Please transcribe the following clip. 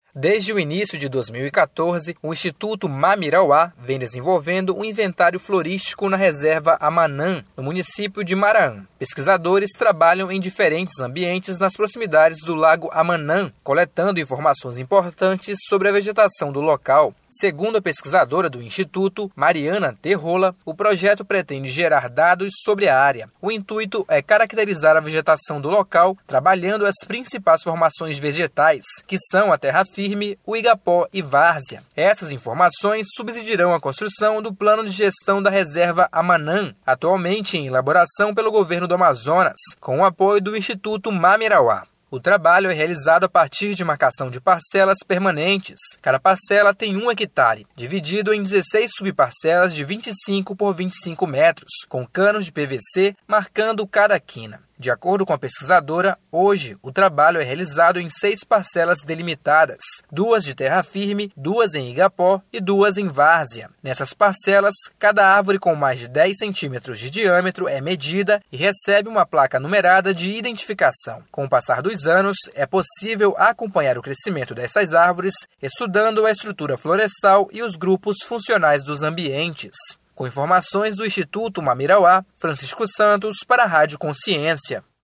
Desde o início de 2014, o Instituto Mamirauá vem desenvolvendo um inventário florístico na reserva Amanã, no município de Maraã. Pesquisadores trabalham em diferentes ambientes nas proximidades do Lago Amanã, coletando informações importantes sobre a vegetação do local. Segundo a pesquisadora do Instituto, Mariana Terrola, o projeto pretende gerar dados sobre a área. O intuito é caracterizar a vegetação do local, trabalhando as principais formações vegetais, que são a terra firme, o igapó e várzea. Essas informações subsidiarão a construção do plano de gestão da reserva Amanã, atualmente em elaboração pelo governo do Amazonas, com o apoio do Instituto Mamirauá. O trabalho é realizado a partir de marcação de parcelas permanentes. Cada parcela tem 1 hectare, dividido em 16 subparcelas de 25 por 25 metros, com canos de PVC marcando cada quina. De acordo com a pesquisadora, hoje o trabalho é realizado em 6 parcelas delimitadas, 2 de terra firme, 2 em igapó e 2 em várzea. Nessas parcelas, cada árvore com mais de 10 centímetros de diâmetro é medida e recebe uma placa numerada de identificação. Com o passar dos anos, é possível acompanhar o crescimento dessas árvores, estudando a estrutura florestal e os grupos funcionais dos ambientes. Com informações do Instituto Mamirauá, Francisco Santos para a Rádio Consciência.